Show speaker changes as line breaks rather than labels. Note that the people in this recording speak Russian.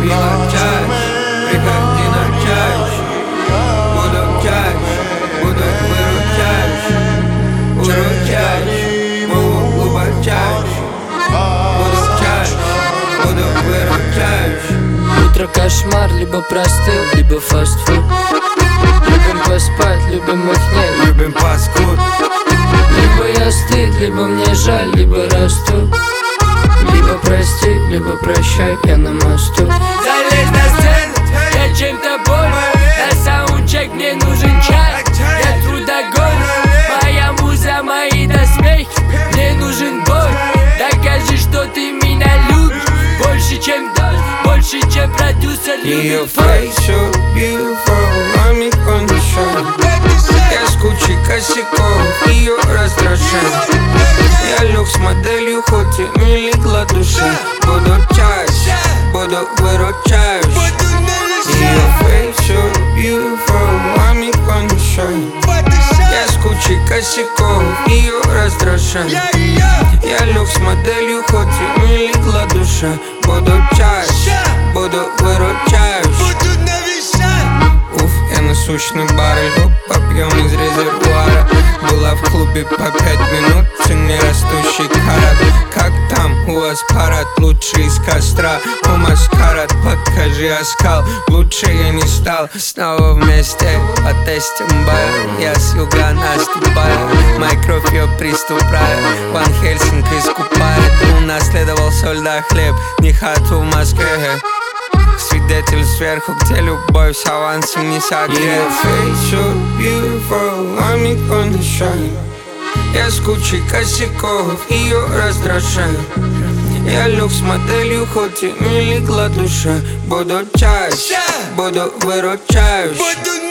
мелочать, приходи на чаще. Буду чаще, буду выручающий, уручающий, буду глубочайший. Буду чаще, буду выручающий.
Утро кошмар, либо простыл, либо фастфуд. Любим поспать, любим их нет,
любим паскуд.
либо я стыд, либо мне жаль, либо расту. Либо прости, либо прощай, я на мосту. Залезь на сцену, я чем-то болен. На саундчек мне нужен чай. Я трудоголик, моя муза, мои доспехи. Мне нужен бой, докажи, что ты меня любишь. Больше, чем дождь, больше, чем продюсер
Ее
любит
face so beautiful, маме кондишн. Я с кучей косяков, ее раздражает. Я лег с моделью, хоть и не легла душа. Буду чаще, буду выручающий. Ее face so beautiful, маме кондишн. Я с кучей косяков, ее раздражает. Я лег с моделью, хоть и не легла душа. Буду чаще, буду выручающий. Уф, я насущный баррель, хоп, попьем из резервуара. Была в клубе по 5 минут, цене растущий карат. Как там у вас парад, лучший из костра. О, маскарад, покажи оскал, лучше я не стал. Снова вместе, потестим бай. Я с юга наступаю, моя кровь ее приступает. Ван Хельсинг искупает, унаследовал соль да хлеб, не хату в Москве. Свидетель сверху, где любовь с авансом не согрет. Ее face so beautiful, маме кондишн. Я с кучей косяков, ее раздражает. Я лег с моделью, хоть и не легла душа. Буду чаще, буду выручающий.